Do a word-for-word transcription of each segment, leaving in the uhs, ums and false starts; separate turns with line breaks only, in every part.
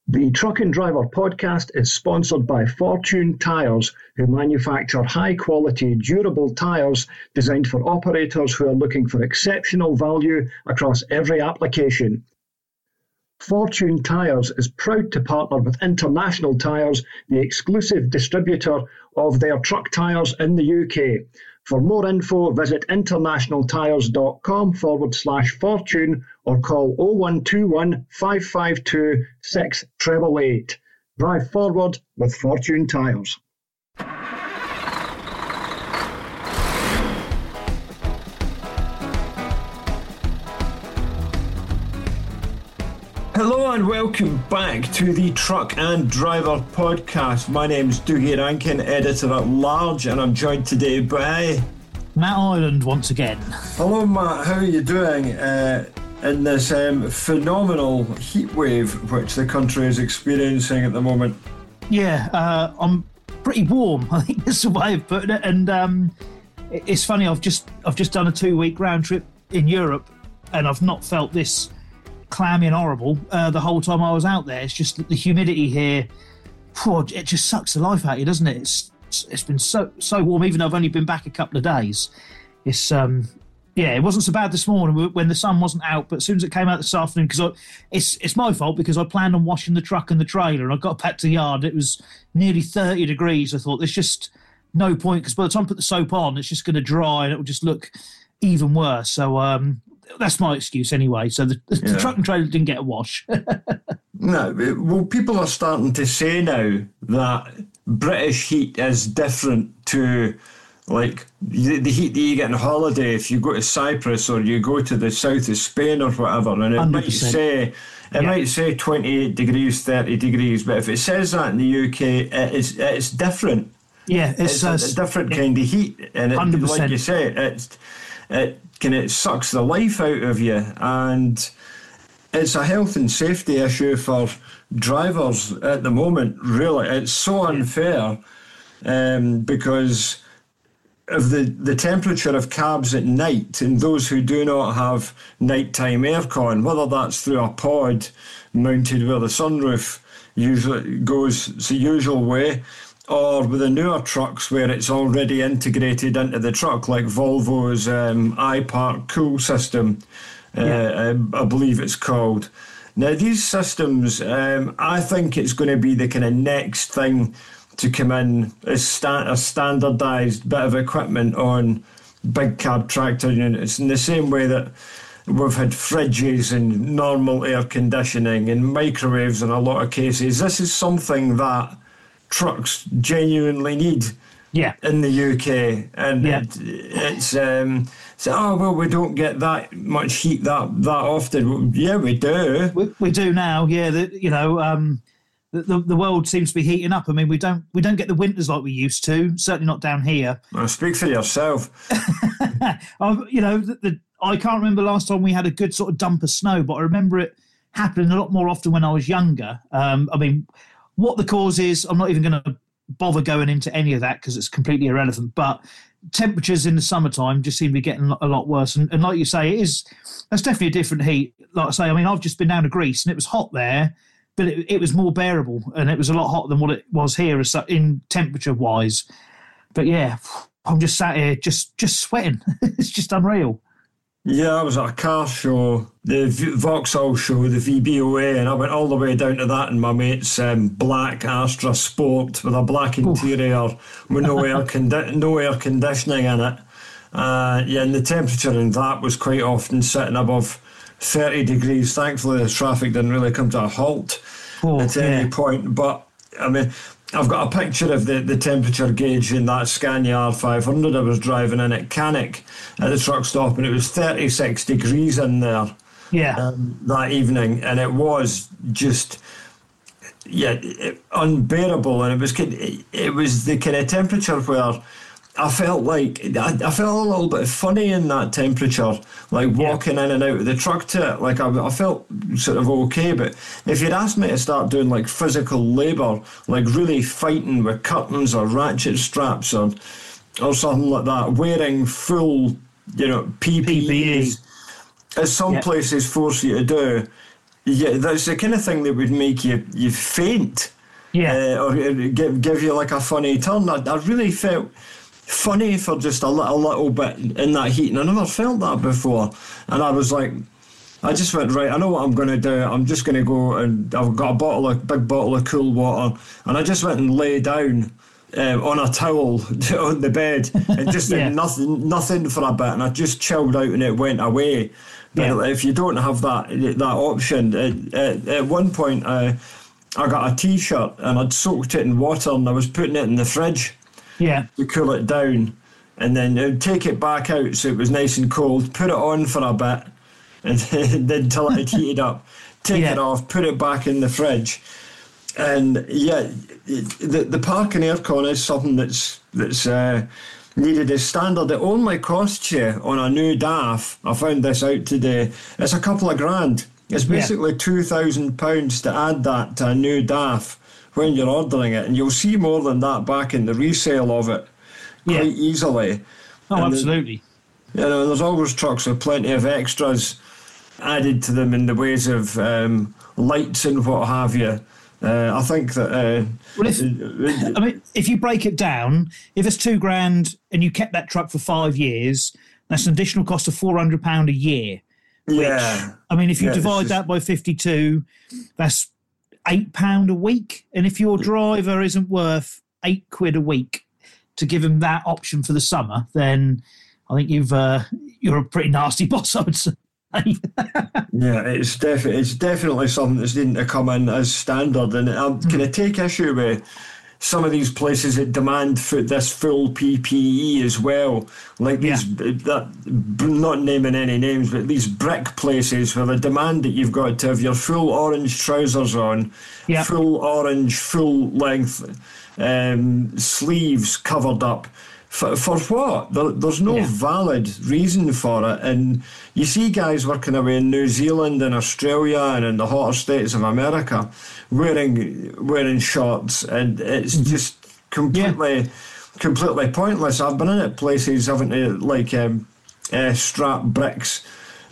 The Truck and Driver podcast is sponsored by Fortune Tyres, who manufacture high-quality, durable tyres designed for operators who are looking for exceptional value across every application. Fortune Tyres is proud to partner with International Tyres, the exclusive distributor of their truck tyres in the U K. For more info, visit internationaltyres.com forward slash fortune or call oh one two one, five five two, six eight eight eight. Drive forward with Fortune Tyres.
Hello and welcome back to the Truck and Driver podcast. My name's Dougie Rankin, editor-at-large, and I'm joined today by...
Matt Ireland once again.
Hello Matt, how are you doing uh, in this um, phenomenal heat wave which the country is experiencing at the moment?
Yeah, uh, I'm pretty warm, I think that's the way of putting it, and um, it's funny, I've just I've just done a two-week round trip in Europe and I've not felt this clammy and horrible uh, the whole time I was out there. It's just the humidity here, phew, it just sucks the life out of you, doesn't it? It's it's been so so warm, even though I've only been back a couple of days. It's um yeah, it wasn't so bad this morning when the sun wasn't out, but as soon as it came out this afternoon, because it's it's my fault because I planned on washing the truck and the trailer, and I got back to the yard, it was nearly thirty degrees. I thought there's just no point, because by the time I put the soap on, it's just going to dry and it will just look even worse. So um that's my excuse anyway. So the, the
yeah.
truck and trailer didn't get a wash.
No, well, people are starting to say now that British heat is different to like the, the heat that you get on holiday if you go to Cyprus or you go to the south of Spain or whatever, and it one hundred percent. might say it yeah. might say twenty-eight degrees, thirty degrees, but if it says that in the U K, it is it's different.
Yeah, it's,
it's a,
uh,
a different kind of heat, and it, like you say, it's it can it sucks the life out of you, and it's a health and safety issue for drivers at the moment. Really, it's so unfair um, because of the, the temperature of cabs at night, and those who do not have nighttime aircon, whether that's through a pod mounted where the sunroof usually goes the usual way, or with the newer trucks where it's already integrated into the truck, like Volvo's um, iPark Cool system, uh, yeah. I, I believe it's called. Now, these systems, um, I think it's going to be the kind of next thing to come in as sta- a standardised bit of equipment on big cab tractor units, in the same way that we've had fridges and normal air conditioning and microwaves in a lot of cases. This is something that trucks genuinely need
yeah.
in the U K, and
yeah.
it, it's um, so oh well, we don't get that much heat that that often. Well, yeah, we do.
We, we do now. Yeah, the, you know, um, the, the the world seems to be heating up. I mean, we don't we don't get the winters like we used to. Certainly not down here.
Well, speak for yourself.
I, you know, the, the I can't remember last time we had a good sort of dump of snow, but I remember it happening a lot more often when I was younger. Um, I mean. What the cause is, I'm not even going to bother going into any of that because it's completely irrelevant. But temperatures in the summertime just seem to be getting a lot worse. And, and like you say, it is, that's definitely a different heat. Like I say, I mean, I've just been down to Greece and it was hot there, but it, it was more bearable and it was a lot hotter than what it was here in temperature-wise. But yeah, I'm just sat here just, just sweating. It's just unreal.
Yeah, I was at a car show, the Vauxhall show, the V B O A, and I went all the way down to that in my mate's um, black Astra Sport with a black interior Oof. with no air condi- no air conditioning in it. Uh, yeah, and the temperature in that was quite often sitting above thirty degrees. Thankfully, the traffic didn't really come to a halt oh, at any yeah. point. But, I mean, I've got a picture of the, the temperature gauge in that Scania R five hundred I was driving in at Cannock at the truck stop, and it was thirty-six degrees in there
yeah.
um, that evening, and it was just yeah it, unbearable, and it was it, it was the kind of temperature where I felt like I, I felt a little bit funny in that temperature, like walking yeah. in and out of the truck to it. Like I, I felt sort of okay, but if you'd asked me to start doing like physical labour, like really fighting with curtains or ratchet straps or or something like that, wearing full, you know, P P Es, as some yeah. places force you to do, yeah, that's the kind of thing that would make you you faint.
Yeah.
Uh, or give give you like a funny turn. I, I really felt funny for just a little, a little bit in that heat, and I never felt that before. And I was like, I just went, right, I know what I'm going to do. I'm just going to go, and I've got a bottle of big bottle of cool water, and I just went and lay down uh, on a towel on the bed and just
yeah.
did nothing, nothing for a bit, and I just chilled out and it went away. But yeah. if you don't have that that option, at, at, at one point uh, I got a T-shirt and I'd soaked it in water and I was putting it in the fridge
yeah.
to cool it down, and then I'd take it back out so it was nice and cold, put it on for a bit, and then until it had heated up, take yeah. it off, put it back in the fridge. And yeah, the the parking aircon is something that's that's uh, needed as standard. It only costs you on a new D A F, I found this out today, it's a couple of grand. It's basically yeah. two thousand pounds to add that to a new D A F when you're ordering it, and you'll see more than that back in the resale of it quite yeah. easily.
Oh,
and
absolutely.
The, you know, there's always trucks with plenty of extras added to them in the ways of um, lights and what have you. Uh, I think that. Uh,
well, if, I mean, if you break it down, if it's two grand and you kept that truck for five years, that's an additional cost of four hundred pound a year. Which,
yeah.
I mean, if you
yeah,
divide
just,
that by fifty-two, that's eight pound a week. And if your driver isn't worth eight quid a week to give him that option for the summer, then I think you've uh, you're a pretty nasty boss, I would say.
yeah, it's definitely it's definitely something that's needing to come in as standard, and I'm mm. going to take issue with some of these places that demand for this full P P E as well, like these yeah. that not naming any names, but these brick places where they demand that you've got to have your full orange trousers on, yeah. full orange full length um, sleeves covered up. For, for what? There, there's no yeah. valid reason for it. And you see guys working away in New Zealand and Australia and in the hotter states of America wearing wearing shorts, and it's mm-hmm. just completely yeah. completely pointless. I've been in at places having to like um, uh, strap bricks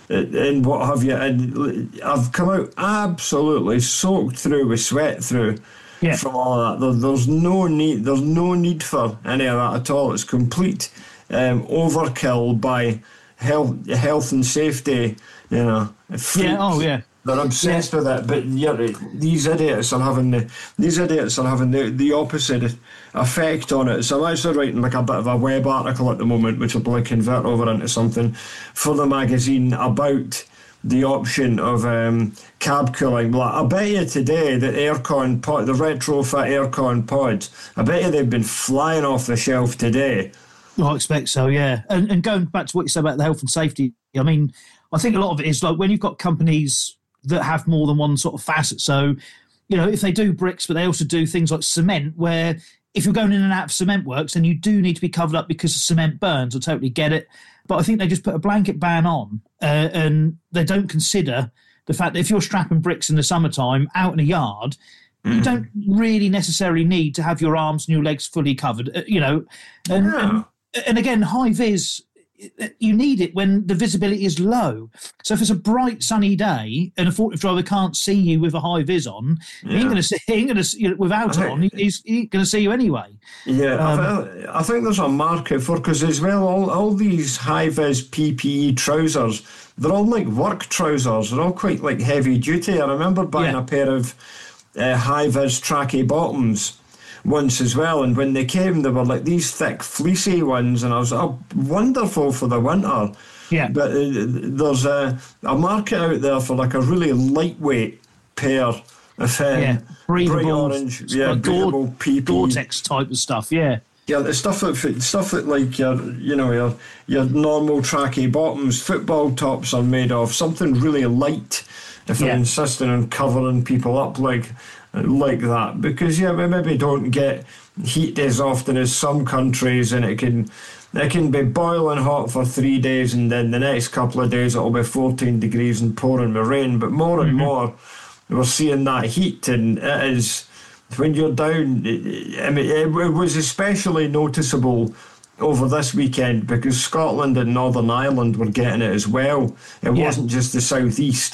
and what have you, and I've come out absolutely soaked through with sweat through. Yeah. From all of that, there, there's no need. There's no need for any of that at all. It's complete um, overkill by health, health and safety. You know, freaks.
yeah. Oh, yeah.
They're obsessed yeah. with it. But yeah, these idiots are having the these idiots are having the, the opposite effect on it. So I'm actually writing like a bit of a web article at the moment, which I'll probably convert over into something for the magazine about the option of um, cab cooling. Well, I bet you today that aircon pod, the retrofit aircon pods, I bet you they've been flying off the shelf today.
Well, I expect so, yeah. And, and going back to what you said about the health and safety, I mean, I think a lot of it is like when you've got companies that have more than one sort of facet. So, you know, if they do bricks, but they also do things like cement, where if you're going in and out of cement works, then you do need to be covered up because the cement burns. I totally get it. But I think they just put a blanket ban on uh, and they don't consider the fact that if you're strapping bricks in the summertime out in a yard, mm. you don't really necessarily need to have your arms and your legs fully covered, uh, you know. And, yeah. and, and again, high-vis, you need it when the visibility is low. So if it's a bright sunny day and a forklift driver can't see you with a high vis on, yeah. he ain't going to see. He ain't going to you know, without it on. He's he going to see you anyway.
Yeah, um, I, th- I think there's a market for, because as well, all all these high vis P P E trousers, they're all like work trousers. They're all quite like heavy duty. I remember buying yeah. a pair of uh, high vis tracky bottoms once as well, and when they came they were like these thick fleecy ones, and I was like, oh, wonderful for the winter.
Yeah,
but uh, there's a, a market out there for like a really lightweight pair of um,
yeah, breathable,
bright orange, yeah,
like
breathable P P E,
Gore-Tex type of stuff. Yeah,
yeah, the stuff that stuff that like your you know your your normal tracky bottoms, football tops are made of something really light. If they're yeah. insisting on covering people up like. like that, because yeah, we maybe don't get heat as often as some countries, and it can it can be boiling hot for three days and then the next couple of days it'll be fourteen degrees and pouring with rain. But more and mm-hmm. more we're seeing that heat, and it is when you're down. I mean, it, it was especially noticeable over this weekend because Scotland and Northern Ireland were getting it as well. It
yeah.
wasn't just the southeast.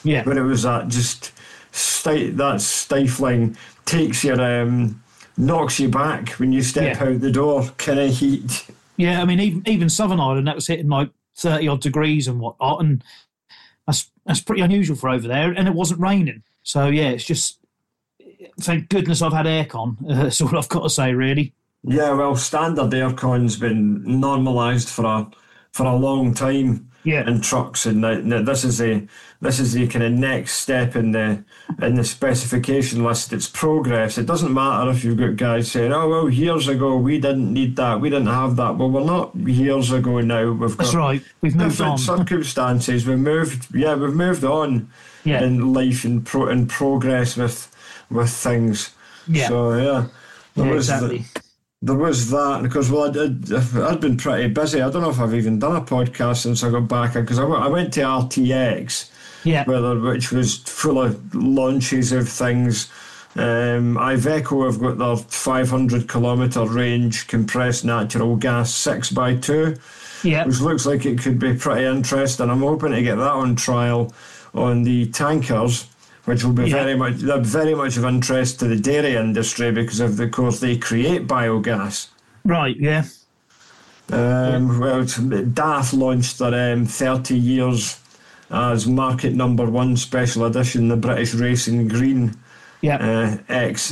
Yeah.
When it was that just sti- that stifling, takes your um, knocks you back when you step
Yeah.
out the door kind of heat.
Yeah, I mean, even even Southern Ireland, that was hitting like thirty odd degrees and whatnot, and that's that's pretty unusual for over there. And it wasn't raining, so yeah, it's just thank goodness I've had aircon. Uh, that's all I've got to say, really.
Yeah, well, standard aircon's been normalised for a for a long time
Yeah.
in trucks, and the, the, this is the this is the kind of next step in the in the specification list. It's progress. It doesn't matter if you've got guys saying, "Oh well, years ago we didn't need that, we didn't have that." Well, we're not years ago now. We've
That's
got
right. We've moved
different
on.
circumstances. We've moved. Yeah, we've moved on
Yeah.
in life and pro in progress with with things.
Yeah.
So yeah, there
Yeah,
was the-
exactly.
there was that, because well, I'd, I'd, I'd been pretty busy. I don't know if I've even done a podcast since I got back, because I, went- I went to R T X,
Yeah.
whether, which was full of launches of things. Um, Iveco have got their five hundred kilometre range compressed natural gas six by two,
Yeah.
which looks like it could be pretty interesting. I'm hoping to get that on trial on the tankers, which will be
Yeah.
very much they're very much of interest to the dairy industry, because of the course they create biogas.
Right. Yeah.
Um, well, it's- D A F launched their um, thirty years as market number one special edition, the British Racing Green
Yeah.
uh, X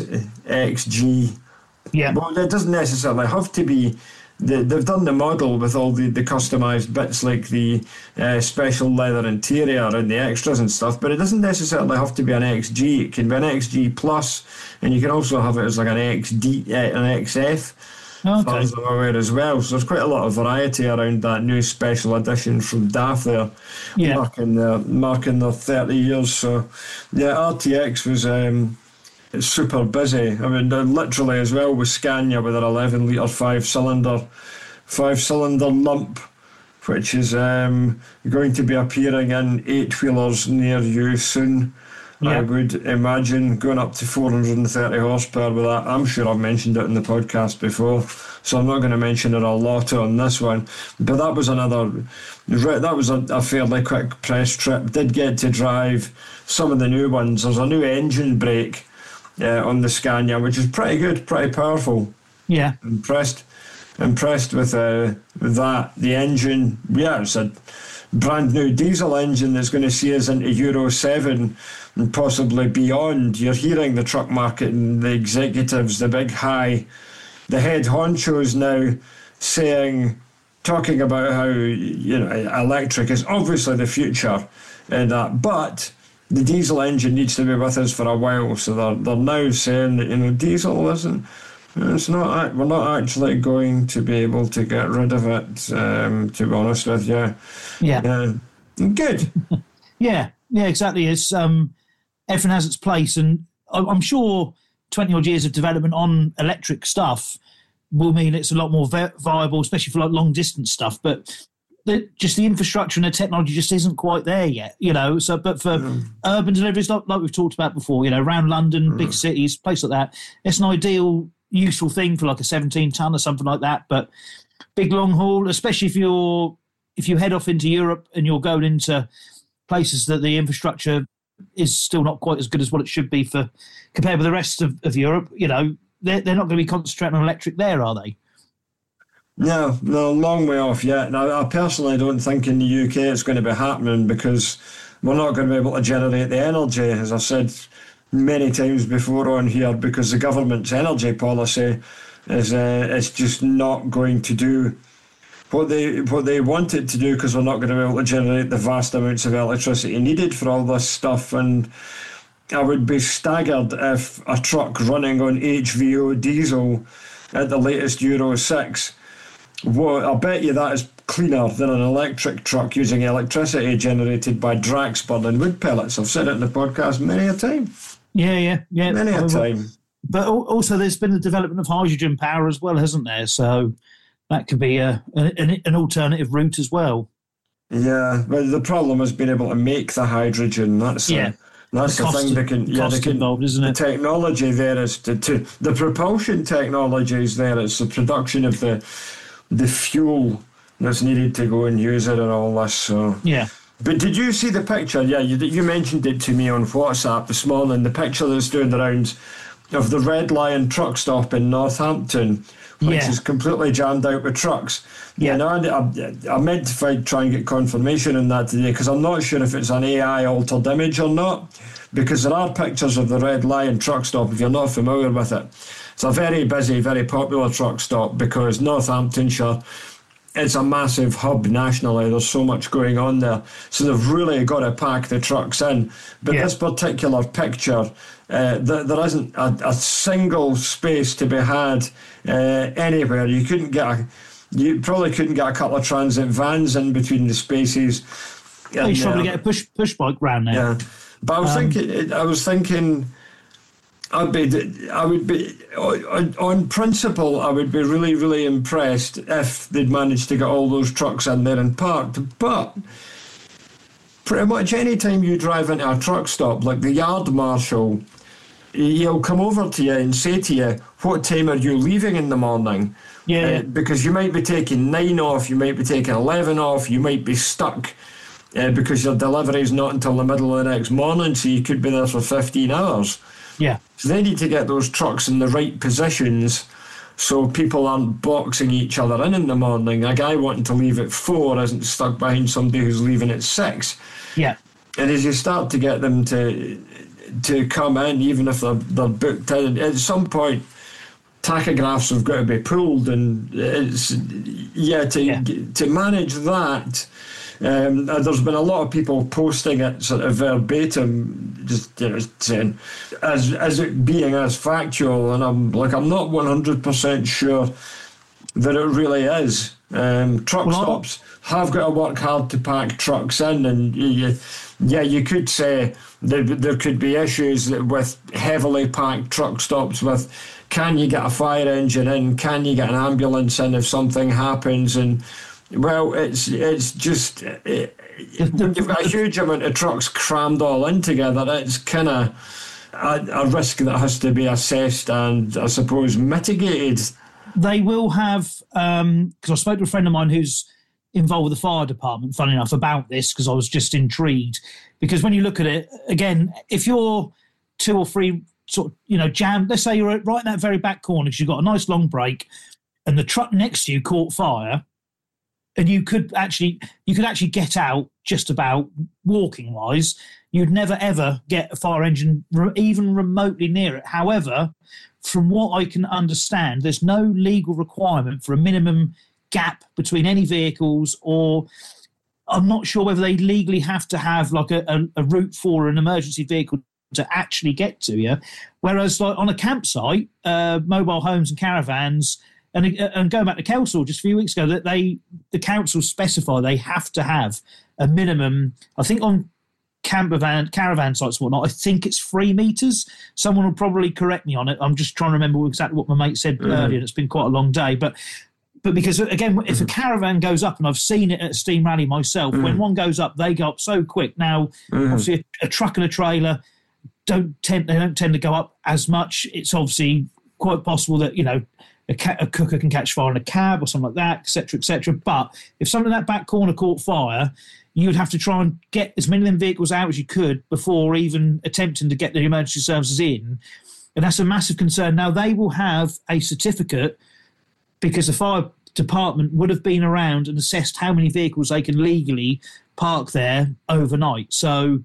XG.
Yeah.
Well, it doesn't necessarily have to be. They, they've done the model with all the, the customised bits like the uh, special leather interior and the extras and stuff, but it doesn't necessarily have to be an X G. It can be an X G plus, and you can also have it as like an X D, uh, an X F, as far
Okay.
as I'm aware as well. So there's quite a lot of variety around that new special edition from D A F there,
Yeah.
marking their, marking their thirty years. So yeah, R T X was um, super busy. I mean, uh, literally as well with Scania with their eleven litre five cylinder, five cylinder lump, which is um, going to be appearing in eight wheelers near you soon. I
Yeah.
would imagine, going up to four hundred thirty horsepower with that. I'm sure I've mentioned it in the podcast before, so I'm not going to mention it a lot on this one. But that was another, that was a, a fairly quick press trip. Did get to drive some of the new ones. There's a new engine brake uh, on the Scania, which is pretty good, pretty powerful.
Yeah.
Impressed, impressed with uh, that. The engine, yeah, it's a brand new diesel engine that's going to see us into Euro seven and possibly beyond. You're hearing the truck market and the executives, the big high, the head honchos now saying, talking about how, you know, electric is obviously the future and that, but the diesel engine needs to be with us for a while. So they're, they're now saying that, you know, diesel isn't, it's not, we're not actually going to be able to get rid of it, um, to be honest with you.
Yeah.
Uh, good.
Yeah. Yeah. Exactly. It's um, everything has its place, and I- I'm sure twenty odd years of development on electric stuff will mean it's a lot more vi- viable, especially for like long distance stuff. But the, just the infrastructure and the technology just isn't quite there yet, you know. So, but for
Mm.
urban deliveries, like, like we've talked about before, you know, around London, big cities, places like that, it's an ideal, useful thing for like a seventeen ton or something like that. But big long haul, especially if you're if you head off into Europe and you're going into places that the infrastructure is still not quite as good as what it should be for compared with the rest of, of Europe, you know, they're, they're not going to be concentrating on electric there, are they?
No, no, long way off yet. Now, I personally don't think in the U K it's going to be happening, because we're not going to be able to generate the energy, as I've said many times before on here, because the government's energy policy is uh, is just not going to do what they what they want it to do, because we're not going to be able to generate the vast amounts of electricity needed for all this stuff. And I would be staggered if a truck running on H V O diesel at the latest Euro six, well, I bet you that is cleaner than an electric truck using electricity generated by Drax burning wood pellets. I've said it in the podcast many a time.
Yeah, yeah, yeah.
Many a time.
But al- also there's been the development of hydrogen power as well, hasn't there? So that could be a, an, an alternative route as well.
Yeah, but the problem is being able to make the hydrogen. That's
Yeah.
the, that's
The
the,
cost
thing
of-
they can. Yeah,
cost
they can.
involved, isn't
the
it?
technology there is to, to the propulsion technology is there. It's the production of the the fuel that's needed to go and use it and all this. So
Yeah.
But did you see the picture? Yeah, you, you mentioned it to me on WhatsApp this morning. The picture that's doing the rounds of the Red Lion truck stop in Northampton, which
yeah.
is completely jammed out with trucks.
Yeah,
yeah no, I, I meant to find, try and get confirmation on that today, because I'm not sure if it's an A I altered image or not, because there are pictures of the Red Lion truck stop, if you're not familiar with it. It's a very busy, very popular truck stop, because Northamptonshire, it's a massive hub nationally. There's so much going on there. So they've really got to pack the trucks in. But yeah. this particular picture, uh, th- there isn't a, a single space to be had uh, anywhere. You couldn't get a, you probably couldn't get a couple of transit vans in between the spaces.
Well, you should probably get a push push bike round there.
Yeah, but I was um, thinking, I was thinking. I'd be, I would be, on, on principle, I would be really, really impressed if they'd managed to get all those trucks in there and parked. But pretty much any time you drive into a truck stop, like the yard marshal, he'll come over to you and say to you, what time are you leaving in the morning?
Yeah.
Uh, because you might be taking nine off, you might be taking eleven off, you might be stuck uh, because your delivery is not until the middle of the next morning, so you could be there for fifteen hours.
Yeah.
So they need to get those trucks in the right positions so people aren't boxing each other in in the morning. A guy wanting to leave at four isn't stuck behind somebody who's leaving at six.
Yeah.
And as you start to get them to to come in, even if they're, they're booked in, at some point, tachographs have got to be pulled. And it's, yeah, to, yeah. to manage that... Um, there's been a lot of people posting it sort of verbatim, just you know, saying as as it being as factual, and I'm like I'm not one hundred percent sure that it really is. Um, truck well, stops have got to work hard to pack trucks in, and you, yeah, you could say there there could be issues with heavily packed truck stops. With can you get a fire engine in? Can you get an ambulance in if something happens? And well, it's it's just it, when you've got a huge amount of trucks crammed all in together, it's kind of a, a risk that has to be assessed and, I suppose, mitigated.
They will have, because um, I spoke to a friend of mine who's involved with the fire department, funny enough, about this, because I was just intrigued. Because when you look at it, again, if you're two or three sort of, you know, jammed, let's say you're right in that very back corner because you've got a nice long break and the truck next to you caught fire, and you could actually you could actually get out just about walking wise. You'd never ever get a fire engine re- even remotely near it. However, from what I can understand, there's no legal requirement for a minimum gap between any vehicles, or I'm not sure whether they legally have to have like a, a, a route for an emergency vehicle to actually get to you. Whereas like on a campsite, uh, mobile homes and caravans. And, and going back to council just a few weeks ago, that they the council specify they have to have a minimum. I think on camper van, caravan sites and whatnot, I think it's three metres. Someone will probably correct me on it. I'm just trying to remember exactly what my mate said mm. earlier. It's been quite a long day, but but because again, if a caravan goes up, and I've seen it at a steam rally myself, mm. when one goes up, they go up so quick. Now, mm. obviously, a, a truck and a trailer don't tend they don't tend to go up as much. It's obviously quite possible that you know. A, ca- a cooker can catch fire in a cab or something like that, et cetera, et cetera. But if something in that back corner caught fire, you would have to try and get as many of them vehicles out as you could before even attempting to get the emergency services in. And that's a massive concern. Now, they will have a certificate because the fire department would have been around and assessed how many vehicles they can legally park there overnight. So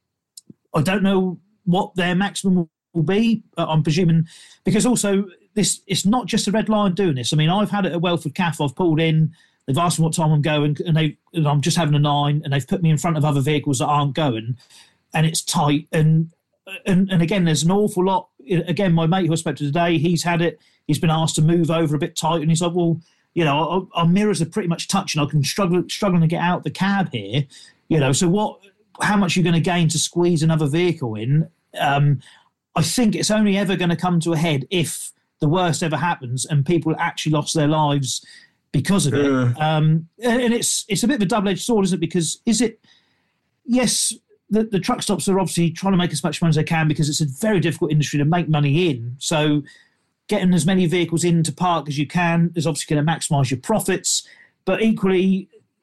I don't know what their maximum will be. I'm presuming because also... This it's not just a Red Lion doing this. I mean, I've had it at Welford Cafe. I've pulled in. They've asked me what time I'm going, and they and I'm just having a nine, and they've put me in front of other vehicles that aren't going, and it's tight. And and and again, there's an awful lot. Again, my mate who I spoke to today, he's had it. He's been asked to move over a bit tight, and he's like, well, you know, our, our mirrors are pretty much touching. I can struggle struggling to get out the cab here. You know, so what? How much are you going to gain to squeeze another vehicle in? Um, I think it's only ever going to come to a head if the worst ever happens and people actually lost their lives because of it. Uh. Um, and it's it's a bit of a double-edged sword, isn't it? Because is it, yes, the, the truck stops are obviously trying to make as much money as they can because it's a very difficult industry to make money in. So getting as many vehicles in to park as you can is obviously going to maximise your profits. But equally,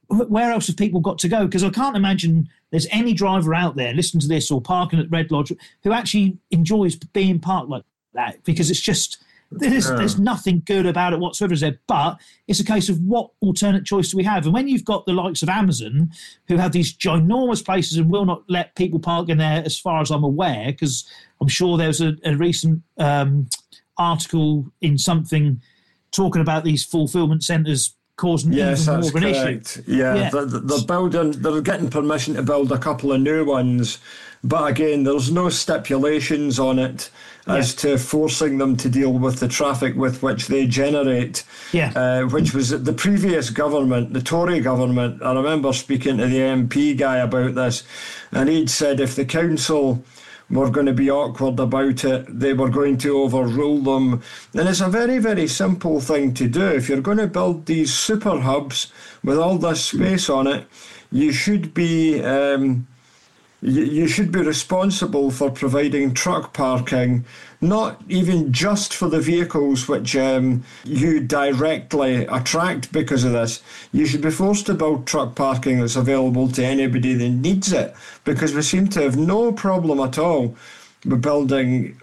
where else have people got to go? Because I can't imagine there's any driver out there listening to this or parking at Red Lodge who actually enjoys being parked like that, because it's just, there's, yeah. there's nothing good about it whatsoever, is there? But it's a case of what alternate choice do we have? And when you've got the likes of Amazon, who have these ginormous places and will not let people park in there, as far as I'm aware, because I'm sure there was a, a recent um, article in something talking about these fulfillment centres causing
yes,
even more of an
correct.
issue.
Yeah,
yeah.
They're, they're building, they're getting permission to build a couple of new ones, but again, there's no stipulations on it as yeah. to forcing them to deal with the traffic with which they generate.
Yeah,
uh, which was the previous government, the Tory government. I remember speaking to the M P guy about this, and he'd said if the council were going to be awkward about it, they were going to overrule them. And it's a very, very simple thing to do. If you're going to build these super hubs with all this space on it, you should be um, you, you should be responsible for providing truck parking, not even just for the vehicles which um, you directly attract because of this. You should be forced to build truck parking that's available to anybody that needs it, because we seem to have no problem at all with building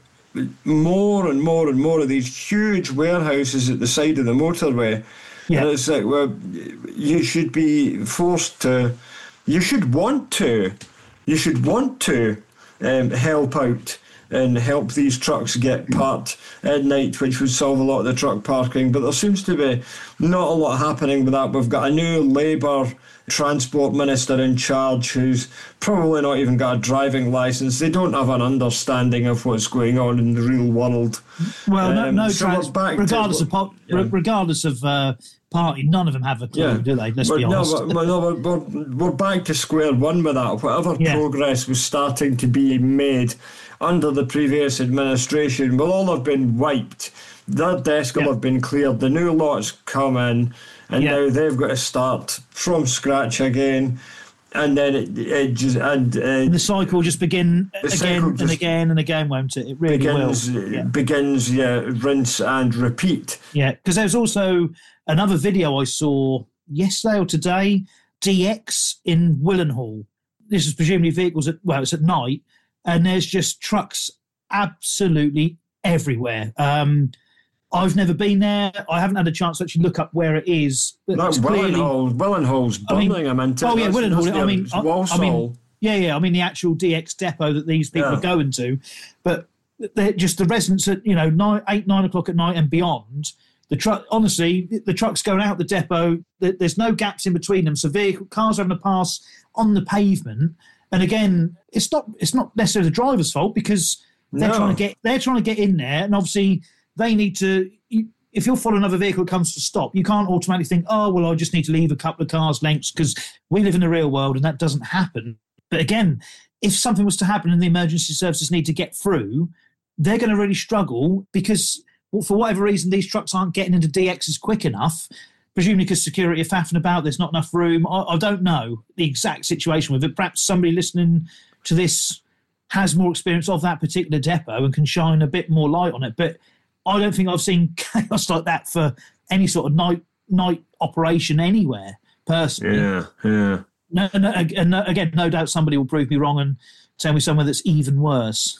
more and more and more of these huge warehouses at the side of the motorway. Yeah. And it's like, well, you should be forced to, you should want to, you should want to um, help out and help these trucks get parked at night, which would solve a lot of the truck parking. But there seems to be not a lot happening with that. We've got a new Labour transport minister in charge who's probably not even got a driving licence. They don't have an understanding of what's going on in the real world.
Well, no, um, no so trans- regardless, to, of pop, yeah. regardless of uh, party, none of them have a clue, yeah. do they? Let's but, be honest. No, but, no, we're, we're back to square one with that. Whatever yeah. progress was starting to be made under the previous administration will all have been wiped. Their desk will yeah. have been cleared. The new lots come in, and yeah. now they've got to start from scratch again. And then it, it just and, uh, and the cycle just begin again and again and again, won't it? It really
begins,
will. Yeah.
Begins, yeah, rinse and repeat.
Yeah, because there's also another video I saw yesterday or today. D X in Willenhall. This is presumably vehicles at well, it's at night, and there's just trucks absolutely everywhere. Um, I've never been there. I haven't had a chance to actually look up where it is.
That's Willenhall. Willenhall's Birmingham, I mean,
oh yeah, Willenhall. I mean,
Walsall.
I mean, yeah, yeah. I mean, the actual D X depot that these people yeah. are going to, but they're just the residents at you know nine, eight, nine o'clock at night and beyond. The truck, honestly, the trucks going out the depot. There's no gaps in between them, so vehicle cars having to pass on the pavement. And again, it's not it's not necessarily the driver's fault, because they're no. trying to get they're trying to get in there, and obviously they need to. If you're following another vehicle that comes to stop, you can't automatically think, oh well, I just need to leave a couple of cars lengths, because we live in the real world and that doesn't happen. But again, if something was to happen and the emergency services need to get through, they're going to really struggle, because for whatever reason these trucks aren't getting into D Xs quick enough. Presumably because security are faffing about, there's not enough room. I, I don't know the exact situation with it. Perhaps somebody listening to this has more experience of that particular depot and can shine a bit more light on it. But I don't think I've seen chaos like that for any sort of night night operation anywhere, personally.
Yeah, yeah.
No, no, and again, no doubt somebody will prove me wrong and tell me somewhere that's even worse.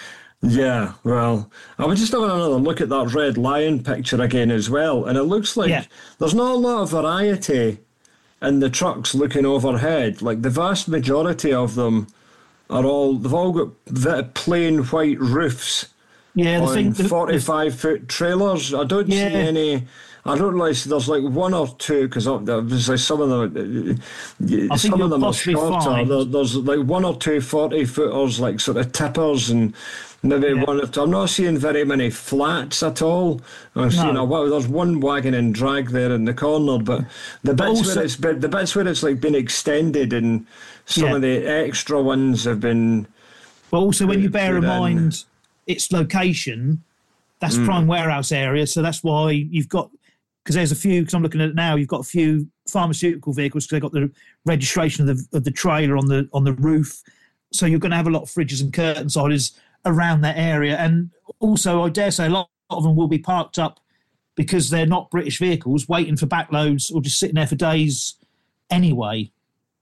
Yeah, well, I was just having another look at that Red Lion picture again as well, and it looks like yeah. there's not a lot of variety in the trucks looking overhead. Like, the vast majority of them are all, they've all got plain white roofs.
Yeah, the
on
thing, the,
forty-five foot trailers. I don't yeah. see any. I don't realize there's like one or two, because there's like some of them. I some of them are shorter. There, there's like one or two forty footers, like sort of tippers, and maybe yeah. one. Or two. I'm not seeing very many flats at all. I'm no. seeing a, well, there's one wagon and drag there in the corner, but the bits also, where it's been, the bits where it's like been extended, and some yeah. of the extra ones have been.
But also, when you bear in mind its location, that's mm. prime warehouse area, so that's why you've got, because there's a few, because I'm looking at it now, you've got a few pharmaceutical vehicles, because they've got the registration of the of the trailer on the on the roof, so you're going to have a lot of fridges and curtain siders around that area. And also, I dare say a lot of them will be parked up because they're not British vehicles, waiting for backloads or just sitting there for days anyway.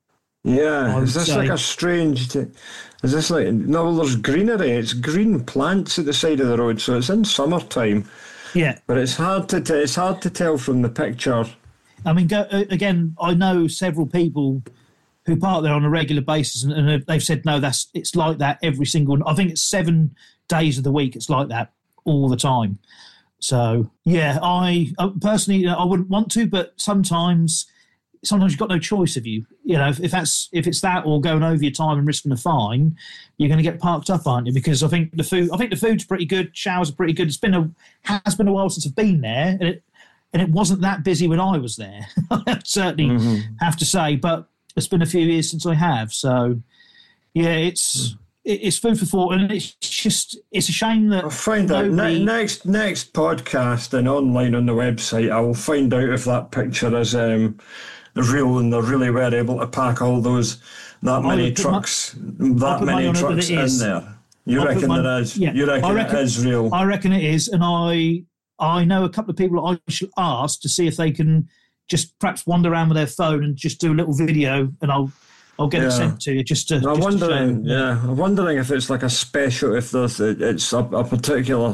Yeah, is this say. like a strange... T- is this like... No, well, there's greenery. It's green plants at the side of the road, so it's in summertime.
Yeah.
But it's hard to t- it's hard to tell from the picture.
I mean, go, again, I know several people who park there on a regular basis, and, and they've said, no, that's it's like that every single... I think it's seven days of the week it's like that all the time. So, yeah, I personally, I wouldn't want to, but sometimes... Sometimes you've got no choice of you. You know, if, if that's if it's that or going over your time and risking a fine, you're going to get parked up, aren't you? Because I think the food, I think the food's pretty good. Showers are pretty good. It's been a has been a while since I've been there, and it and it wasn't that busy when I was there. I certainly mm-hmm. have to say, but it's been a few years since I have. So, yeah, it's it, it's food for thought, and it's just it's a shame that
I'll find out ne- next next podcast and online on the website. I will find out if that picture is. Um, real and they really were able to pack all those that many trucks my, that many trucks in is. there. You I'll reckon my, there is? Yeah, you reckon, reckon it is real?
I reckon it is, and I I know a couple of people I should ask to see if they can just perhaps wander around with their phone and just do a little video, and I'll I'll get yeah. it sent to you just to.
I'm
just
wondering,
to
yeah, I'm wondering if it's like a special, if there's it's a, a particular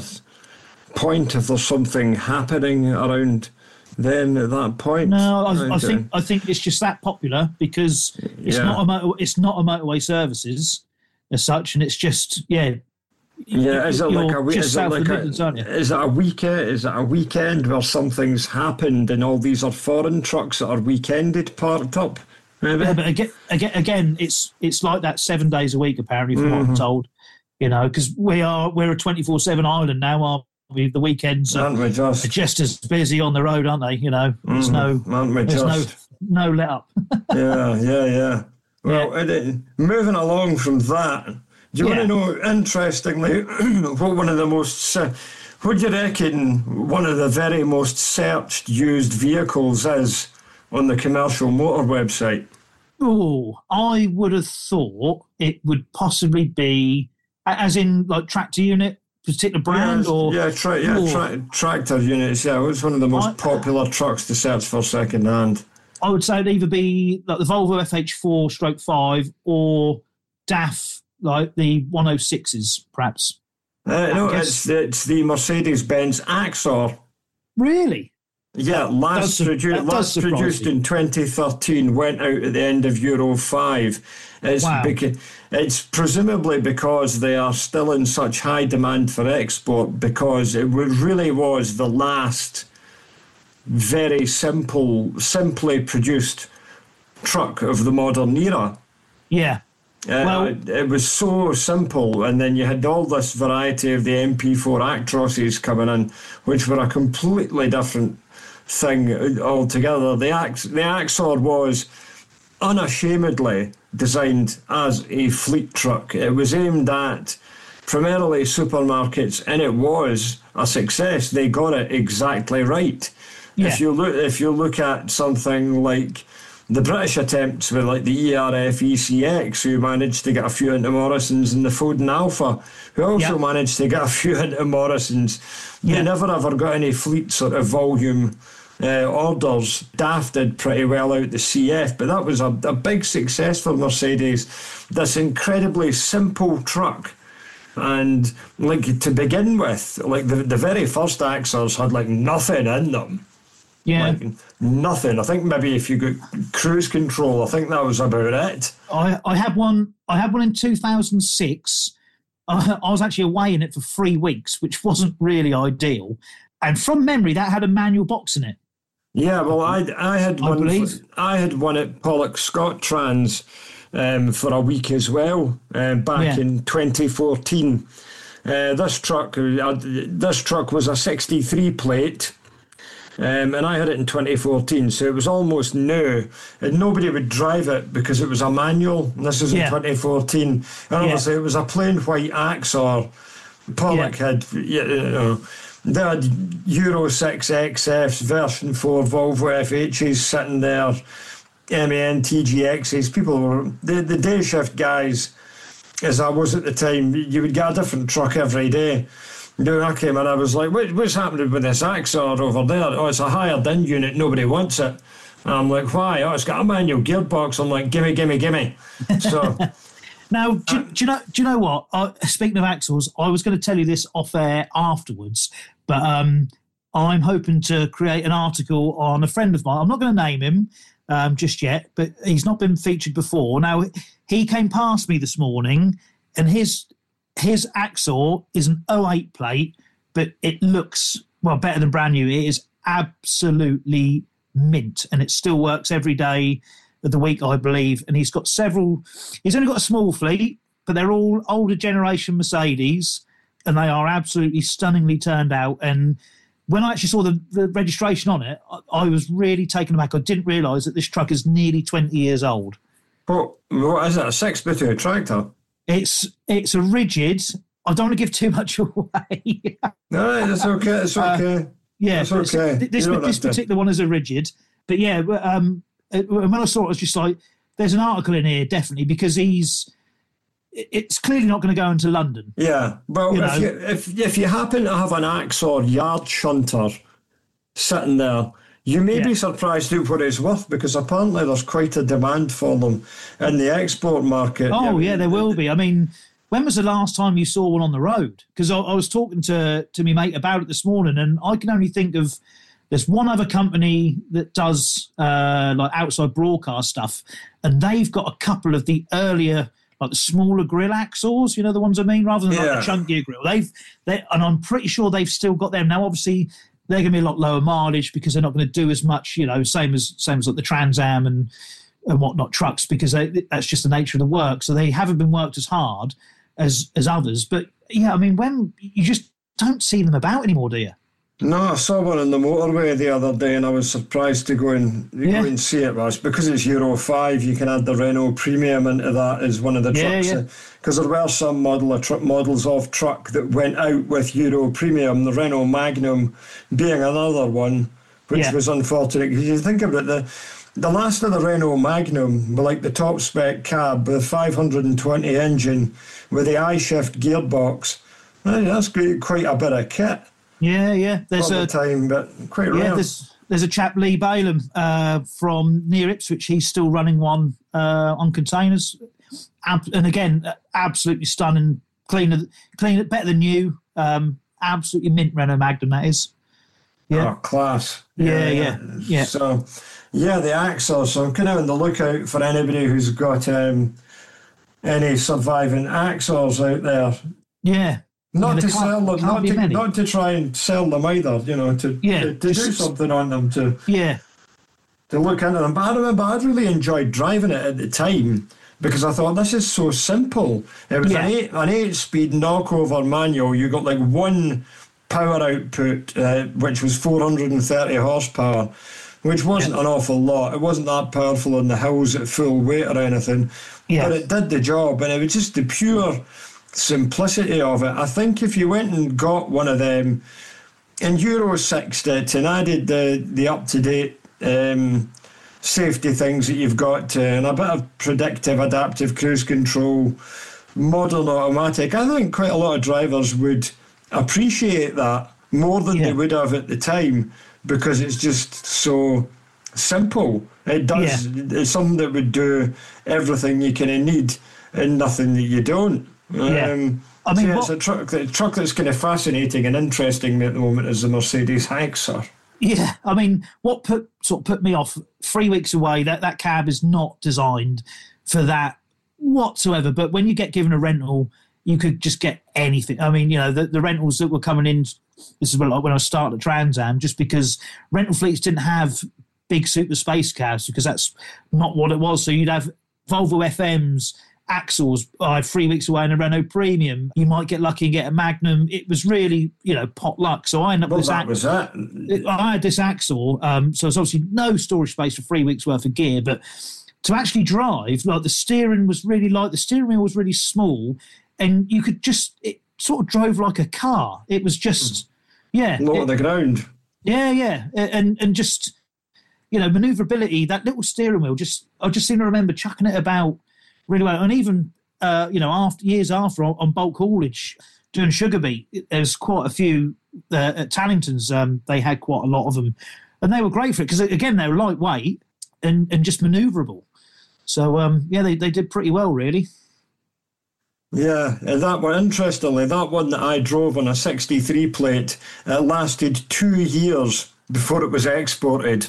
point, if there's something happening around. Then at that point,
no, I, I think I think it's just that popular because it's yeah. not a motor, it's not a motorway services as such, and it's just yeah,
yeah. Is it like a is it like a, is it a weekend? Is it a weekend where something's happened and all these are foreign trucks that are weekended parked up? Maybe.
Yeah, but again, again, again, it's it's like that seven days a week apparently, from mm-hmm. what I'm told. You know, because we are we're a twenty-four seven island now. Our The weekends are, are just? just as busy on the road, aren't they? You know, there's
mm,
no, there's
just?
no, no let up.
yeah, yeah, yeah. Well, yeah. It, moving along from that, do you yeah. want to know, interestingly, what one of the most, uh, what do you reckon one of the very most searched used vehicles is on the commercial motor website?
Oh, I would have thought it would possibly be, as in like tractor unit. Particular brand
yeah,
or
yeah, tra- yeah tra- tractor units. Yeah, it's one of the most I, popular trucks to search for second hand.
I would say it'd either be like the Volvo F H four stroke five or D A F, like the one oh sixes, perhaps.
Uh, no, it's it's the Mercedes-Benz Axor.
Really?
Yeah, last, produ- last produced in twenty thirteen, went out at the end of Euro five. It's, wow. beca- it's presumably because they are still in such high demand for export, because it really was the last very simple, simply produced truck of the modern era.
Yeah.
Uh, well, it, it was so simple, and then you had all this variety of the M P four Actrosses coming in, which were a completely different thing altogether. The Ax- the Axor was unashamedly designed as a fleet truck. It was aimed at primarily supermarkets, and it was a success. They got it exactly right. Yeah. If you look, if you look at something like the British attempts with like the E R F E C X, who managed to get a few into Morrison's, and the Foden Alpha, who also yep. managed to get a few into Morrison's. Yep. They never ever got any fleet sort of volume uh, orders. D A F did pretty well out the C F, but that was a, a big success for Mercedes. This incredibly simple truck. And like to begin with, like the, the very first Axors had like nothing in them.
Yeah.
Like nothing. I think maybe if you got cruise control, I think that was about it.
I, I had one I had one in two thousand six. I, I was actually away in it for three weeks, which wasn't really ideal. And from memory, that had a manual box in it.
Yeah, well, I I had
I
one.
Believe.
I had one at Pollock Scott Trans um, for a week as well, uh, back yeah. in twenty fourteen. Uh, this truck, uh, this truck was a sixty-three plate. Um, and I had it in twenty fourteen, so it was almost new, and nobody would drive it because it was a manual. This was yeah. in twenty fourteen, and obviously yeah. it was a plain white Axor. Pollock yeah. had, you know, they had Euro six X Fs, version four Volvo F Hs sitting there, M A N T G Xs. People were the the day shift guys, as I was at the time. You would get a different truck every day. You know, I came in, I was like, what, what's happening with this Axor over there? Oh, it's a hired in unit, nobody wants it. And I'm like, why? Oh, it's got a manual gearbox. I'm like, gimme, gimme, gimme. So...
Now, do, do you know? Do you know what? Uh, speaking of axles, I was going to tell you this off air afterwards, but um, I'm hoping to create an article on a friend of mine. I'm not going to name him um, just yet, but he's not been featured before. Now, he came past me this morning, and his his axle is an oh eight plate, but it looks well better than brand new. It is absolutely mint, and it still works every day of the week, I believe. And he's got several, he's only got a small fleet, but they're all older generation Mercedes, and they are absolutely stunningly turned out. And when I actually saw the, the registration on it, I, I was really taken aback. I didn't realise that this truck is nearly twenty years old.
What, what is it, a six-bit tractor?
It's it's a rigid, I don't want to give too much away.
No, it's okay, it's okay. Uh,
yeah,
it's okay.
This, this particular one is a rigid. But yeah, um, when I saw it, I was just like, there's an article in here, definitely, because he's, it's clearly not going to go into London.
Yeah, well,
you
if, you, if, if you happen to have an Axor yard shunter sitting there, you may yeah. be surprised at what it's worth, because apparently there's quite a demand for them in the export market.
Oh, yeah, yeah there will be. I mean, when was the last time you saw one on the road? Because I, I was talking to, to me mate about it this morning, and I can only think of, there's one other company that does uh, like outside broadcast stuff, and they've got a couple of the earlier, like the smaller grill axles, you know, the ones I mean, rather than yeah. like the chunkier grill. They've, they, and I'm pretty sure they've still got them. Now, obviously, they're going to be a lot lower mileage because they're not going to do as much, you know, same as same as like the Trans Am and and whatnot trucks, because they, that's just the nature of the work. So they haven't been worked as hard as as others. But yeah, I mean, when you just don't see them about anymore, do you?
No, I saw one on the motorway the other day, and I was surprised to go and yeah. go and see it. Well, it's because it's Euro five, you can add the Renault Premium into that as one of the
yeah,
trucks. Because yeah. there were some model tr- models of truck that went out with Euro Premium, the Renault Magnum being another one, which yeah. was unfortunate. Because you think about it, the, the last of the Renault Magnum, like the top spec cab with five hundred twenty engine with the I-Shift gearbox, that's quite a bit of kit.
Yeah, yeah. There's
All
a
the time, but quite rare.
Yeah, there's there's a chap, Lee Balaam, uh, from near Ipswich. He's still running one uh, on containers, Ab- and again, absolutely stunning, cleaner, cleaner, better than new. Um, absolutely mint Renault Magnum, that is.
Yeah, oh, class.
Yeah, yeah, yeah, yeah.
So, yeah, the Axor. So I'm kind of on the lookout for anybody who's got um, any surviving Axors out there.
Yeah.
Not
yeah,
to sell them, not to, not to try and sell them either, you know, to,
yeah,
to, to do something on them, to
yeah,
to look into them. But I remember I really enjoyed driving it at the time because I thought, this is so simple. It was yeah. an, eight, an eight-speed knockover manual. You got like one power output, uh, which was four hundred thirty horsepower, which wasn't yeah. an awful lot. It wasn't that powerful on the hills at full weight or anything, yeah. but it did the job, and it was just the pure simplicity of it. I think if you went and got one of them in Euro six did and added the, the up-to-date um, safety things that you've got to, and a bit of predictive adaptive cruise control, modern automatic, I think quite a lot of drivers would appreciate that more than yeah. they would have at the time, because it's just so simple. It does, yeah. it's something that would do everything you kind of need and nothing that you don't.
Yeah.
Um,
I mean,
so
what,
it's a truck, a truck that's kind of fascinating and interesting at the moment is the Mercedes Axor.
Yeah, I mean, what put sort of put me off three weeks away, that, that cab is not designed for that whatsoever. But when you get given a rental, you could just get anything. I mean, you know, the, the rentals that were coming in, this is like when I started at Trans Am, just because rental fleets didn't have big super space cabs, because that's not what it was. So you'd have Volvo F Ms, Axles, uh, three weeks away in a Renault Premium. You might get lucky and get a Magnum. It was really, you know, pot luck. So I ended up
well,
with this
that
Axle.
was that.
I had this Axle, um, so it's obviously no storage space for three weeks worth of gear, but to actually drive, like the steering was really light, the steering wheel was really small, and you could just, it sort of drove like a car. It was just, yeah.
Low on the ground.
Yeah, yeah. And, and just, you know, manoeuvrability, that little steering wheel, just, I just seem to remember chucking it about really well. And even, uh, you know, after years after on, on bulk haulage, doing sugar beet, there's quite a few uh, at Tallington's. Um, they had quite a lot of them, and they were great for it because, again, they were lightweight. and, and just manoeuvrable. So, um, yeah, they, they did pretty well, really.
Yeah, that one, interestingly, that one that I drove on a sixty-three plate, it lasted two years before it was exported.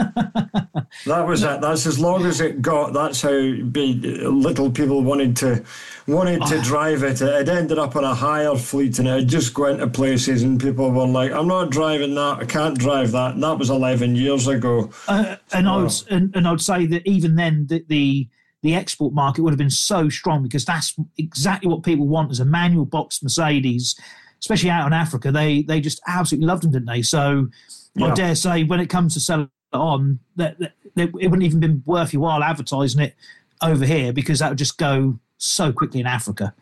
That was it. That's as long as it got. That's how be, little people wanted to wanted to oh. drive it. It ended up on a hire fleet, and it had just went to places, and people were like, "I'm not driving that. I can't drive that." And that was eleven years ago.
Uh, and oh. I would and, and I would say that even then, the, the the export market would have been so strong, because that's exactly what people want as a manual box Mercedes, especially out in Africa. They they just absolutely loved them, didn't they? So yeah. I dare say, when it comes to selling on, that, that, that it wouldn't even been worth your while advertising it over here, because that would just go so quickly in Africa.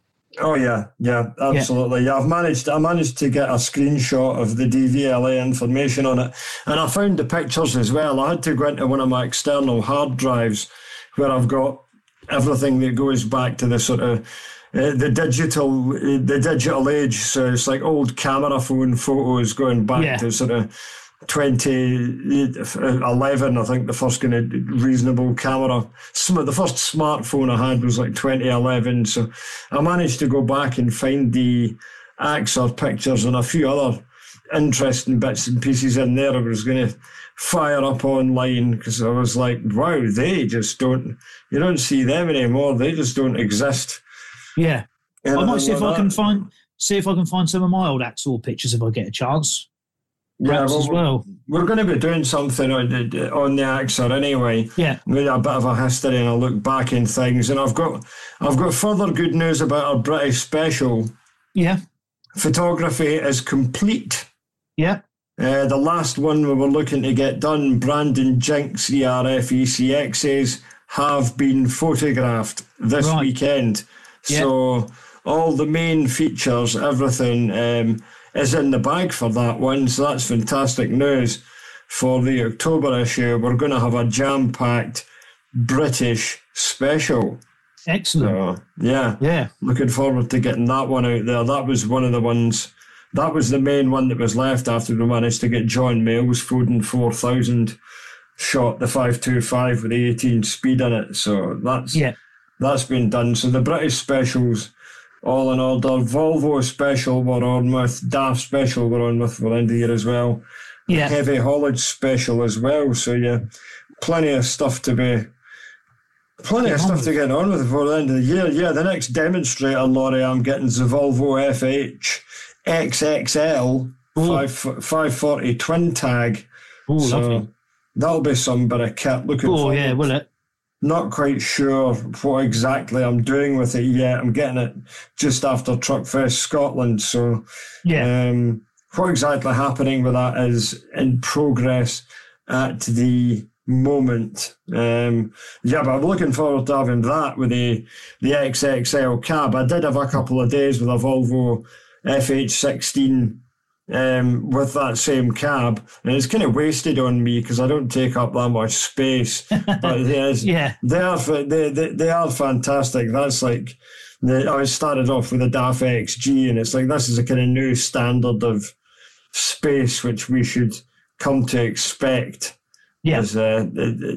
Oh yeah, yeah, absolutely. Yeah, yeah I've managed. I managed to get a screenshot of the D V L A information on it, and I found the pictures as well. I had to go into one of my external hard drives where I've got everything that goes back to the sort of uh, the digital, uh, the digital age. So it's like old camera phone photos going back yeah. to sort of twenty eleven, I think the first kind of reasonable camera, the first smartphone I had was like twenty eleven. So I managed to go back and find the A X R pictures and a few other interesting bits and pieces in there. I was going to fire up online, because I was like, wow, they just don't, you don't see them anymore. They just don't exist.
Yeah. Anything I might see if like I can that. find, see if I can find some of my old A X R pictures if I get a chance.
Yeah, well,
as well.
We're going to be doing something on the, on the A X R anyway.
Yeah,
with a bit of a history and a look back in things. And I've got, I've got further good news about our British special.
Yeah,
photography is complete.
Yeah,
uh, the last one we were looking to get done, Brandon Jinks E R F E C X's, have been photographed this right. weekend. Yeah. So all the main features, everything. Um, is in the bag for that one, so that's fantastic news for the October issue. We're going to have a jam-packed British special.
Excellent.
So, yeah.
Yeah.
Looking forward to getting that one out there. That was one of the ones, that was the main one that was left after we managed to get John Mayall's Foden four thousand shot, the five twenty-five with the eighteen speed in it. So that's,
yeah.
that's been done. So the British specials, all in order. Volvo special we're on with. D A F special we're on with for the end of the year as well.
Yeah.
Heavy haulage special as well. So yeah, plenty of stuff to be, plenty of stuff to get on with before the end of the year. Yeah, the next demonstrator lorry I'm getting is the Volvo F H X X L five forty twin tag.
Oh,
so
lovely.
That'll be some bit of kit. Looking forward.
Oh yeah, will it?
Not quite sure what exactly I'm doing with it yet. I'm getting it just after Truckfest Scotland. So
yeah.
um, what exactly happening with that is in progress at the moment. Um, yeah, but I'm looking forward to having that with the, the X X L cab. I did have a couple of days with a Volvo F H sixteen Um, with that same cab, and it's kind of wasted on me because I don't take up that much space. But is,
yeah,
they are they, they they are fantastic. That's like the, I started off with a D A F X G, and it's like this is a kind of new standard of space which we should come to expect.
Yeah,
as uh,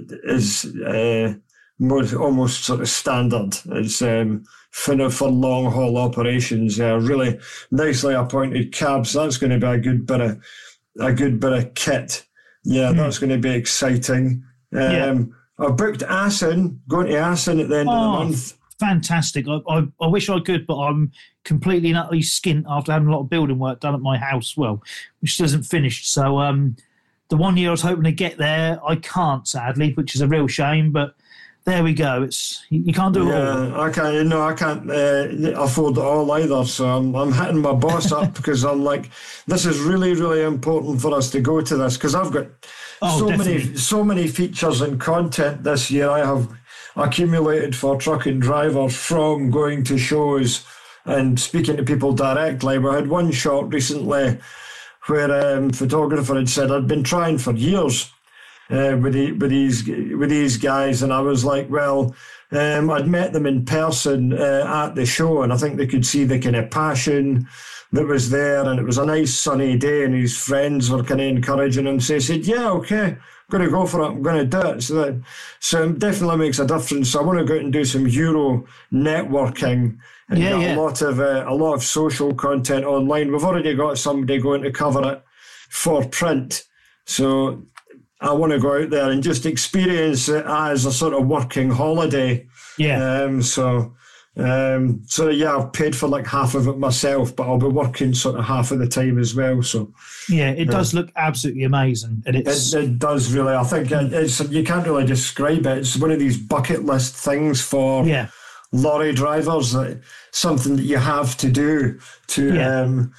is uh, more, almost sort of standard. It's um. For, for long haul operations, uh, really nicely appointed cabs. That's going to be a good bit of a good bit of kit. Yeah, mm. that's going to be exciting. Um,
yeah.
I booked Assen, going to Assen at the end
oh,
of the month.
Fantastic! I, I I wish I could, but I'm completely and utterly skint after having a lot of building work done at my house. Well, which isn't finished. So um, the one year I was hoping to get there, I can't sadly, which is a real shame. But there we go. It's you can't do it
yeah,
all.
I can't. No, I can't uh, afford it all either. So I'm, I'm hitting my boss up because I'm like, this is really, really important for us to go to this because I've got oh, so definitely. many, so many features and content this year. I have accumulated for truck and drivers from going to shows and speaking to people directly. We had one shot recently where a um, photographer had said I'd been trying for years. Uh, with, the, with these with these guys, and I was like, well, um, I'd met them in person uh, at the show, and I think they could see the kind of passion that was there, and it was a nice sunny day, and his friends were kind of encouraging him. So he said, yeah, okay, going to go for it. I'm going to do it. So that so it definitely makes a difference. So I want to go out and do some Euro networking and
yeah,
get
yeah.
a lot of uh, a lot of social content online. We've already got somebody going to cover it for print. So I want to go out there and just experience it as a sort of working holiday.
Yeah.
Um, so. Um, so yeah, I've paid for like half of it myself, but I'll be working sort of half of the time as well. So
yeah, it does look absolutely amazing, and it's
it, it does really. I think it, it's you can't really describe it. It's one of these bucket list things for
yeah.
lorry drivers. That something that you have to do to
Yeah.
um,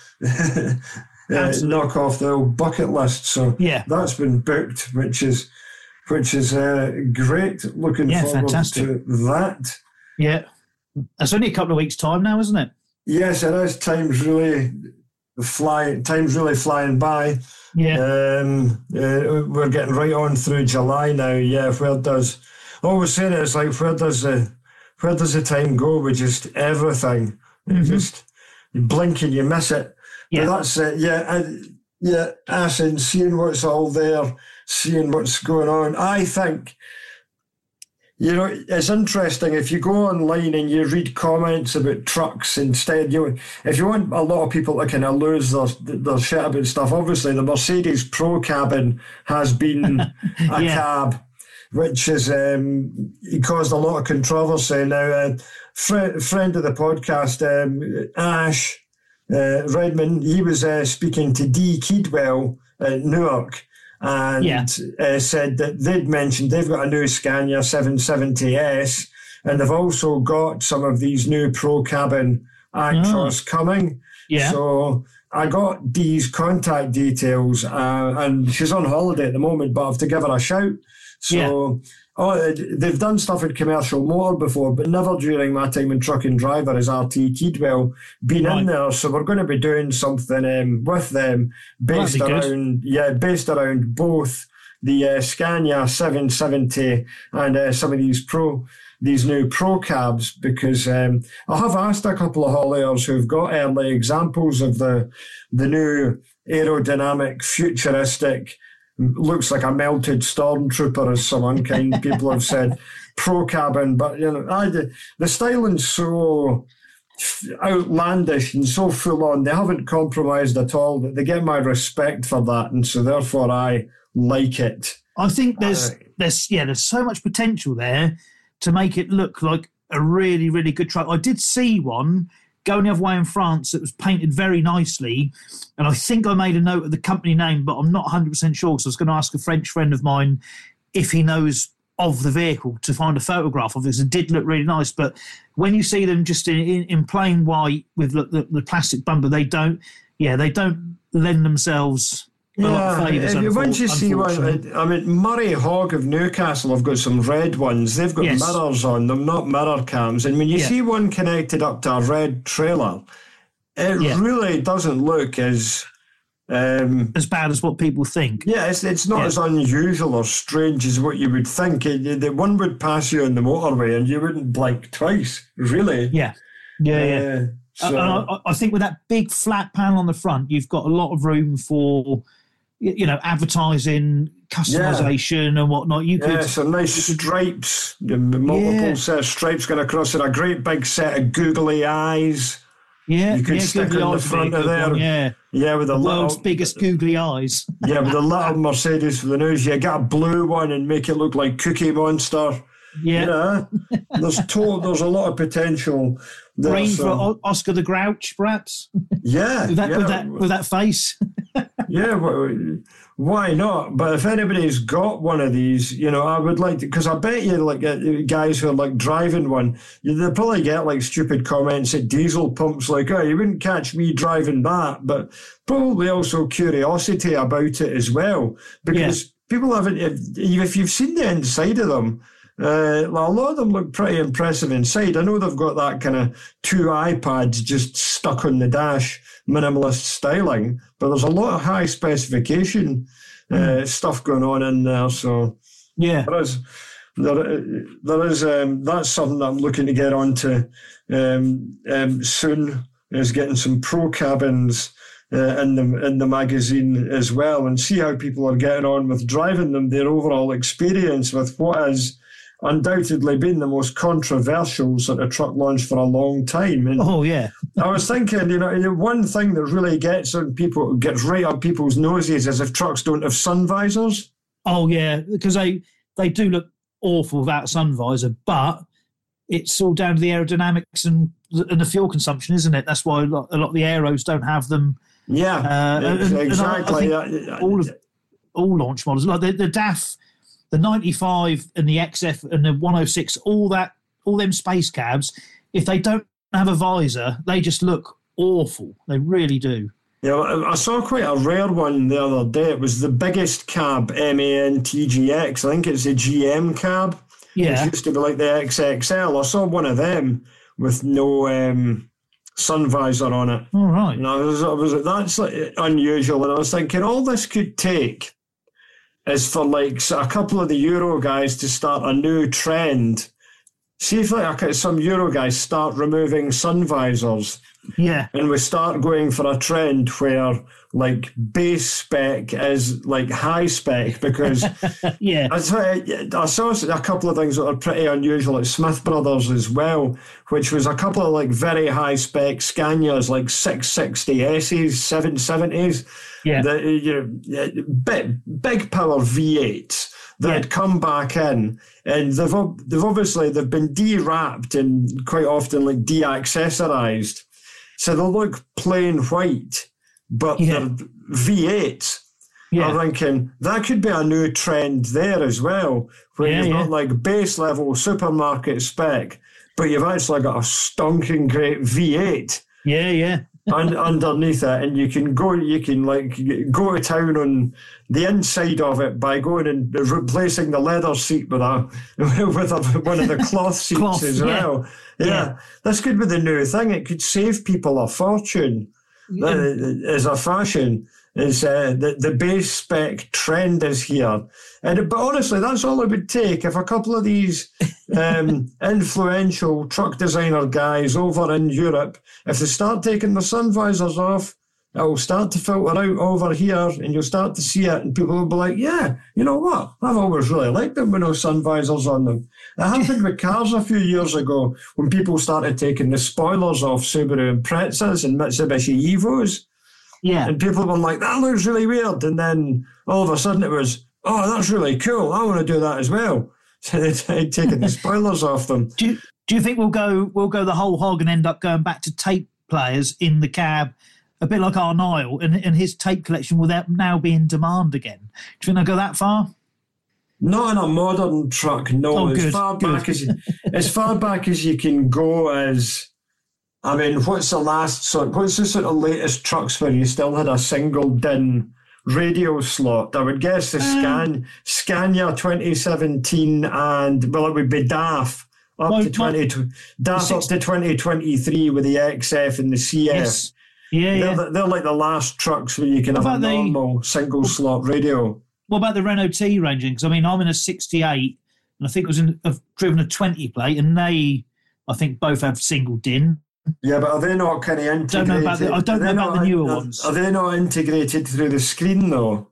uh, knock off the old bucket list. So
yeah,
that's been booked, which is which is uh, great. Looking
yeah,
forward
fantastic.
to that.
Yeah. It's only a couple of weeks' time now, isn't it?
Yes, it is. Time's really flying. Time's really flying by.
Yeah.
Um, uh, we're getting right on through July now. Yeah. Where does? Always saying it, it's like where does the where does the time go with just everything? Mm-hmm. Just you blink and you miss it.
Yeah.
But that's it. Yeah. I, yeah. Asking, seeing what's all there, seeing what's going on. I think. You know, it's interesting if you go online and you read comments about trucks instead. You, if you want a lot of people to kind of lose their, their shit about stuff, obviously the Mercedes Pro Cabin has been a
yeah.
cab, which has um, caused a lot of controversy. Now, a fr- friend of the podcast, um, Ash uh, Redman, he was uh, speaking to Dee Keedwell at Newark. And
yeah.
uh, said that they'd mentioned they've got a new Scania seven seventy S, and they've also got some of these new Pro Cabin Actros oh. coming.
Yeah.
So I got Dee's contact details, uh, and she's on holiday at the moment, but I have to give her a shout. So
yeah.
oh, they've done stuff in commercial motor before, but never during my time in Truck and Driver has R T Keedwell been right. in there. So we're going to be doing something um, with them based around, good. yeah, based around both the uh, Scania seven seventy and uh, some of these pro, these new Pro cabs, because um, I have asked a couple of hauliers who've got early examples of the the new aerodynamic, futuristic. Looks like a melted stormtrooper, as some unkind people have said, Pro Cabin. But you know, I, the styling's so outlandish and so full on. They haven't compromised at all. But they get my respect for that, and so therefore I like it.
I think there's
uh,
there's yeah there's so much potential there to make it look like a really really good truck. I did see one going the other way in France that was painted very nicely, and I think I made a note of the company name, but I'm not one hundred percent sure, so I was going to ask a French friend of mine if he knows of the vehicle to find a photograph of this. It did look really nice, but when you see them just in, in, in plain white with the, the, the plastic bumper, they don't, yeah, they don't lend themselves a lot of favours.
Yeah, once you see one, I mean, Murray Hogg of Newcastle have got some red ones. They've got yes. mirrors on them, not mirror cams. And when you yeah. see one connected up to a red trailer, it yeah. really doesn't look as... Um,
as bad as what people think.
Yeah, it's it's not
yeah.
as unusual or strange as what you would think. It, the one would pass you on the motorway and you wouldn't blink twice, really.
Yeah, yeah,
uh,
yeah.
So.
Uh, I, I think with that big flat panel on the front, you've got a lot of room for, you know, advertising, customization yeah. and whatnot. You could,
yeah, some nice stripes, multiple yeah. set of stripes going across it, a great big set of googly eyes.
Yeah,
you could
yeah,
stick on the front of there.
One, yeah,
yeah, with the, the
world's
little,
biggest googly eyes.
yeah, with the little Mercedes for the news. You get a blue one and make it look like Cookie Monster.
Yeah,
you know, there's to, there's a lot of potential.
Rain for um, Oscar the Grouch, perhaps.
Yeah,
with that
yeah.
with that with that face.
Yeah, well, why not? But if anybody's got one of these, you know, I would like to, because I bet you, like, uh, guys who are, like, driving one, they'll probably get, like, stupid comments at diesel pumps, like, oh, you wouldn't catch me driving that, but probably also curiosity about it as well, because yeah. people haven't, if, if you've seen the inside of them, Uh, well, a lot of them look pretty impressive inside. I know they've got that kind of two iPads just stuck on the dash, minimalist styling, but there's a lot of high specification uh, mm. stuff going on in there. So
yeah,
there is, there, there is um, that's something that I'm looking to get onto um, um, soon. Is getting some Pro Cabins uh, in the in the magazine as well, and see how people are getting on with driving them, their overall experience with what has undoubtedly been the most controversial sort of truck launch for a long time. And
oh yeah,
I was thinking, you know, one thing that really gets on people, gets right up people's noses, is if trucks don't have sun visors.
Oh yeah, because they they do look awful without a sun visor, but it's all down to the aerodynamics and and the fuel consumption, isn't it? That's why a lot, a lot of the aeros don't have them.
Yeah,
uh, and,
exactly.
And I, I all of all launch models, like the, the D A F, the ninety-five and the X F and the one oh six, all that, all them space cabs, if they don't have a visor, they just look awful. They really do.
Yeah, I saw quite a rare one the other day. It was the biggest cab, M A N T G X. I think it's a G M cab.
Yeah.
It used to be like the X X L. I saw one of them with no um, sun visor on it.
All right.
And I was, I was that's like unusual. And I was thinking, all this could take is for like a couple of the Euro guys to start a new trend. See if like some Euro guys start removing sun visors.
Yeah.
And we start going for a trend where like base spec is like high spec, because
yeah.
I saw a couple of things that are pretty unusual at Smith Brothers as well, which was a couple of like very high spec Scanias, like six sixty S's, seven seventies,
yeah.
the, you know, big, big power V eights that yeah. had come back in, and they've they've obviously they've been de-wrapped and quite often like de-accessorized. So they look plain white, but yeah. they're V eights. Yeah. I'm thinking that could be a new trend there as well, where yeah, you've yeah. got like base level supermarket spec, but you've actually got a stonking great V eight.
Yeah, yeah.
and underneath it, and you can go, you can like go to town on the inside of it by going and replacing the leather seat with a with a, one of the cloth seats cloth, as well. Yeah. yeah, this could be the new thing. It could save people a fortune. Yeah. As a fashion, is uh, the the base spec trend is here, and but honestly, that's all it would take if a couple of these um, influential truck designer guys over in Europe, if they start taking the sun visors off, it will start to filter out over here, and you'll start to see it, and people will be like, "Yeah, you know what? I've always really liked them with no sun visors on them." It happened with cars a few years ago when people started taking the spoilers off Subaru Imprezas and Mitsubishi Evos.
Yeah.
And people were like, that looks really weird. And then all of a sudden it was, oh, that's really cool. I want to do that as well. So they'd taken the spoilers off them.
Do you, do you think we'll go we'll go the whole hog and end up going back to tape players in the cab, a bit like Arnile, and, and his tape collection will now be in demand again? Do you think they'll go that far?
Not in a modern truck, no.
Oh,
as
good,
far
good.
back as as far back as you can go as, I mean, what's the last sort? What's the sort of latest trucks where you still had a single D I N radio slot? I would guess the Scan Scania twenty seventeen, and well, it would be D A F up
my,
to twenty D A F up to twenty twenty-three with the X F and the C F.
Yes. Yeah,
they're,
yeah.
they're like the last trucks where you can
what
have a normal
the,
single slot radio.
What about the Renault T ranging? Because I mean, I'm in a sixty-eight, and I think I was in, I've driven a twenty plate, and they, I think, both have single D I N.
Yeah, but are they not kind of integrated?
Don't know about the, I don't know about the newer
are,
ones.
Are they not integrated through the screen though?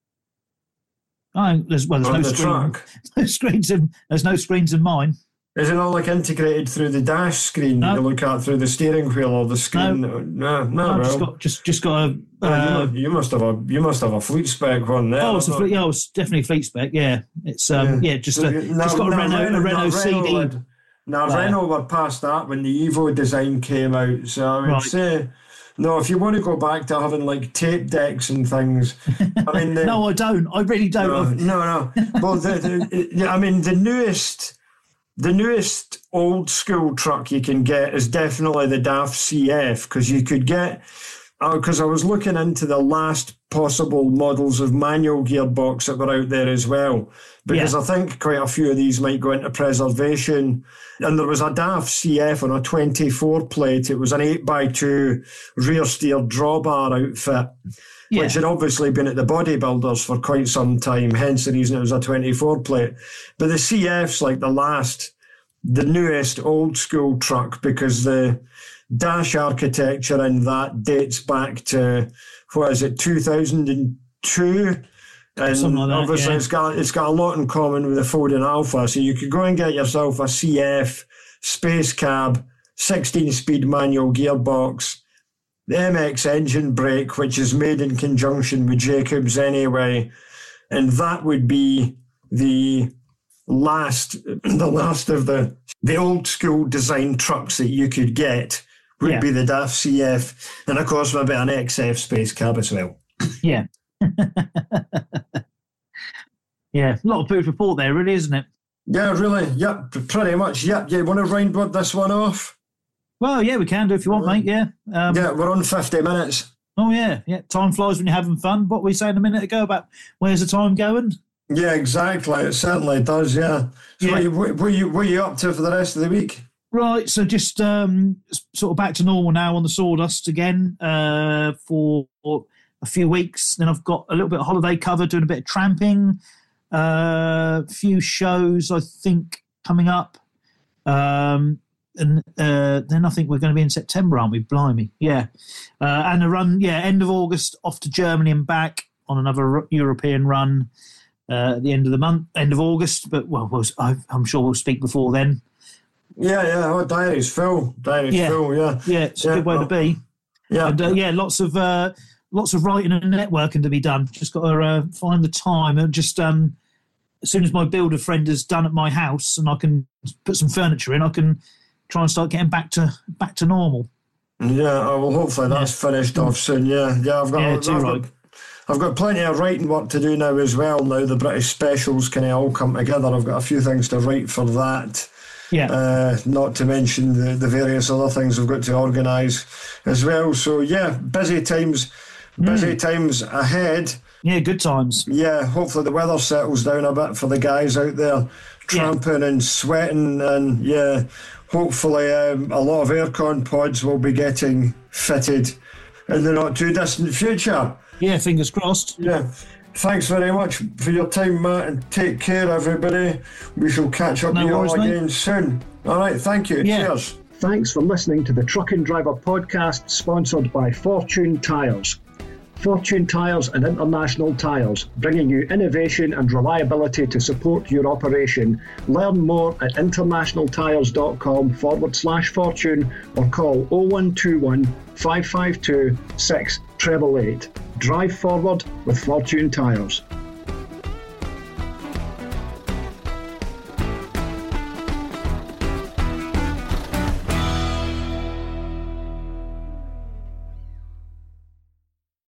Oh, there's well, there's
On
no
the
screen.
truck.
No screens in. There's no screens in mine.
Is it not like integrated through the dash screen
no.
that you look at through the steering wheel or the screen?
No,
no, no.
no
well.
just got just just got a. Uh,
you, you must have a you must have a fleet spec one there.
Oh, it's a fleet, yeah, it's definitely a fleet spec. Yeah, it's um yeah, yeah just a,
now,
just got a
now,
Renault,
Renault
a Renault C D.
Would, now
player.
Renault were past that when the Evo design came out, so I would
right.
say. No, if you want to go back to having like tape decks and things, I mean, the,
no, I don't. I really don't.
No, no, no. Well, the, the, I mean, the newest, the newest old school truck you can get is definitely the D A F C F, because you could get, because uh, I was looking into the last possible models of manual gearbox that were out there as well, because yeah. I think quite a few of these might go into preservation. And there was a D A F C F on a twenty-four plate. It was an eight by two rear steer drawbar outfit, yeah. which had obviously been at the bodybuilders for quite some time, hence the reason it was a twenty-four plate. But the C F's like the last, the newest old school truck, because the dash architecture, and that dates back to, what is it, two thousand two? And
Something like that,
obviously
yeah.
it's got it's got a lot in common with the Foden Alpha. So you could go and get yourself a C F space cab, sixteen-speed manual gearbox, the M X engine brake, which is made in conjunction with Jacobs anyway, and that would be the last the last of the the old school design trucks that you could get would
Yeah.
be the D A F C F, and of course maybe an X F space cab as well.
Yeah. Yeah, a lot of food for thought there, really, isn't it?
Yeah, really. Yep, pretty much. Yep. You want to round this one off?
Well, yeah, we can do if you want, mate. Yeah. Um,
Yeah, we're on fifty minutes.
Oh, yeah. Yeah. Time flies when you're having fun. What were we saying a minute ago about where's the time going?
Yeah, exactly. It certainly does, yeah. So
Yeah.
What, you, what, what, you, what are you up to for the rest of the week?
Right. So just um, sort of back to normal now on the Sawdust again uh, for a few weeks. Then I've got a little bit of holiday cover, doing a bit of tramping. A uh, few shows, I think, coming up. Um, and uh, then I think we're going to be in September, aren't we? Blimey. Yeah. Uh, and a run, yeah, end of August, off to Germany and back on another European run uh, at the end of the month, end of August. But, well, we'll I'm sure we'll speak before then.
Yeah, yeah. Oh, diary's full. Diary's
Yeah.
full, yeah.
Yeah, it's a
Yeah,
good way
well,
to be.
Yeah.
And, uh, yeah, lots of uh, lots of writing and networking to be done. Just got to uh, find the time and just um, as soon as my builder friend is done at my house and I can put some furniture in, I can try and start getting back to back to normal.
Yeah, oh, well, hopefully that's
Yeah.
finished off soon. Yeah, yeah. I've got,
Yeah,
I've,
too
got
right.
I've got plenty of writing work to do now as well. Now the British specials kind of all come together. I've got a few things to write for that.
Yeah,
Uh, not to mention the, the various other things I've got to organise as well. So yeah, busy times, busy
Mm.
times ahead.
yeah, good times.
Yeah, hopefully the weather settles down a bit for the guys out there tramping and sweating, and yeah, hopefully um, a lot of aircon pods will be getting fitted in the not too distant future.
Yeah, fingers crossed.
Yeah. Thanks very much for your time, Matt, and take care, everybody. We shall catch up
No
with you
worries,
all
mate.
again soon. All right, thank you.
Yeah.
Cheers.
Thanks for listening to the Truck and Driver podcast, sponsored by Fortune Tyres. Fortune Tyres and International Tyres, bringing you innovation and reliability to support your operation. Learn more at internationaltyres.com forward slash fortune or call oh one two one, five five two, six eight eight eight. Drive forward with Fortune Tyres.